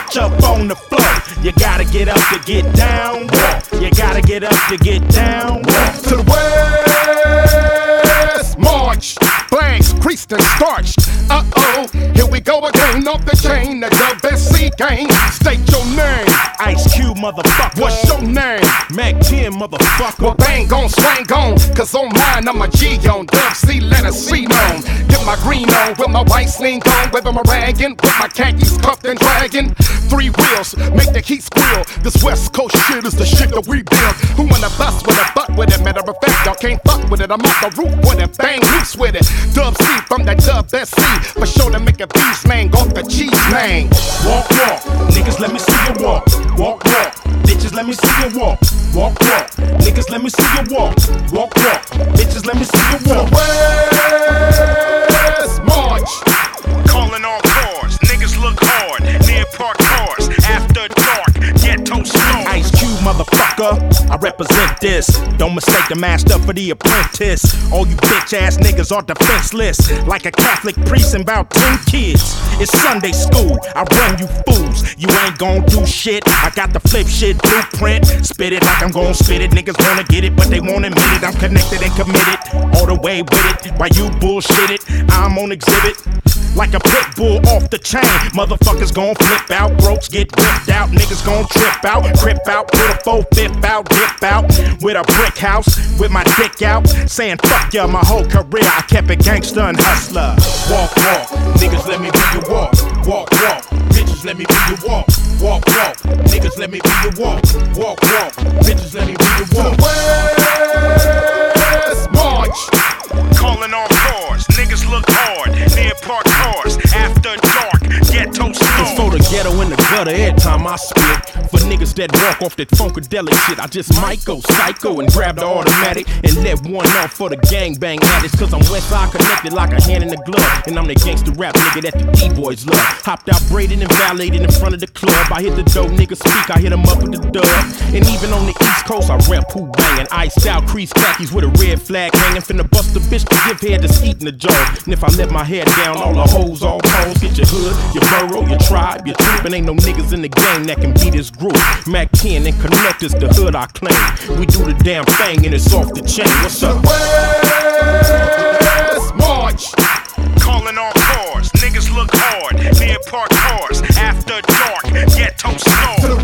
bitch up on the floor. You gotta get up to get down. You gotta get up to get down. To the west, march. Flags creased and starched. Uh-oh, here we go again, off the chain. The WSC gang. State your name. Ice Cube, motherfucker. What's your name? Mac 10, motherfucker. Well, bang on, swang on. Cause on mine, I'm a G on. Dub C, letter C on. Get my green on, with my white sling on. With my ragging, with my khakis cuffed and dragging. 3 wheels, make the heat squeal. This West Coast shit is the shit that we build. Who wanna bust with it, butt with it? Matter of fact, y'all can't fuck with it. I'm off the roof with it, bang loose with it. Dub C from that WSC. For sure to make a beast man, off the cheese man. Walk, walk, niggas let me see you walk. Walk, walk, bitches let me see you walk. Walk, walk, niggas let me see you walk. Walk, walk, bitches let me see you walk. West march. Calling all cars, niggas look hard. Near park cars, after dark, ghetto stores. Ice Cube, motherfucker, I represent this. Don't mistake the master for the apprentice. All you bitch ass niggas are defenseless, like a Catholic priest and about 10 kids. It's Sunday school, I run you fools. You ain't gon' do shit. I got the flip shit blueprint. Spit it like I'm gon' spit it. Niggas wanna get it, but they won't admit it. I'm connected and committed, all the way with it. While you bullshit it, I'm on exhibit. Like a pit bull off the chain. Motherfuckers gon' flip out, brokes get ripped out. Niggas gon' trip out, crip out, put a 4-5 out, dip out. With a brick house, with my dick out. Saying fuck ya, my whole career I kept it gangster and hustler. Walk, walk, niggas let me be your walk. Walk, walk, bitches let me be your walk. Walk, walk, niggas let me be your walk. Walk, walk, bitches let me be your walk. West march. Calling all cars, niggas look hard. Near park cars, after dark, ghetto It's stores. for the ghetto in the gutter every time I spit. For niggas that walk off that funkadelic shit, I just might go psycho and grab the automatic and let one off for the gangbang addicts. Cause I'm Westside connected like a hand in the glove. And I'm the gangster rap nigga that the D-boys love. Hopped out braided and valeted in front of the club. I hit the dope niggas speak, I hit them up with the dub. And even on the East Coast, I rap who bangin'. Iced out crease khakis with a red flag hanging. Finna bust a bitch to give head that's eating the jaw. And if I let my head down, all the hoes, all pose. Get your hood, your borough, your tribe, your troop. And ain't no niggas in the game that can beat this group. Mac 10 and Connect is the hood I claim. We do the damn thing and it's off the chain. What's up? West march. Calling all cars, niggas look hard. Near park cars, after dark, ghetto To stores. the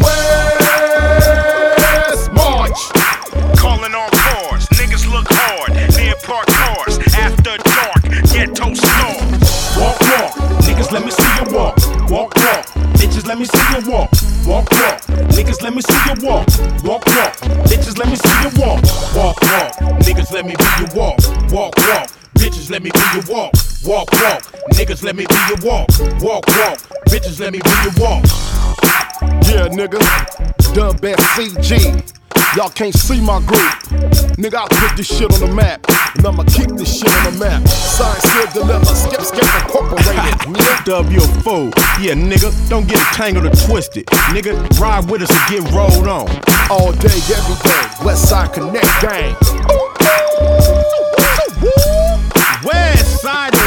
west march. Calling all cars, niggas look hard. Near park cars, after dark, ghetto stores. Walk, walk, niggas let me see you walk. Walk, walk, bitches let me see you walk. Walk, walk, niggas let me see you walk. Walk, walk, bitches let me see you walk. Walk, walk, niggas let me be your walk. Walk, walk, bitches let me be your walk. Walk, walk, niggas let me be your walk. Walk, walk, bitches let me be your walk. Yeah, nigga. WSCG. Y'all can't see my group. Nigga, I'll put this shit on the map. And I'ma keep this shit on the map. Sign, seal, deliver. Skip, incorporated. Nigga. Dub, you a fool. Yeah, nigga, don't get it tangled or twisted. Nigga, ride with us and get rolled on. All day, every day. Westside Connect gang. West Side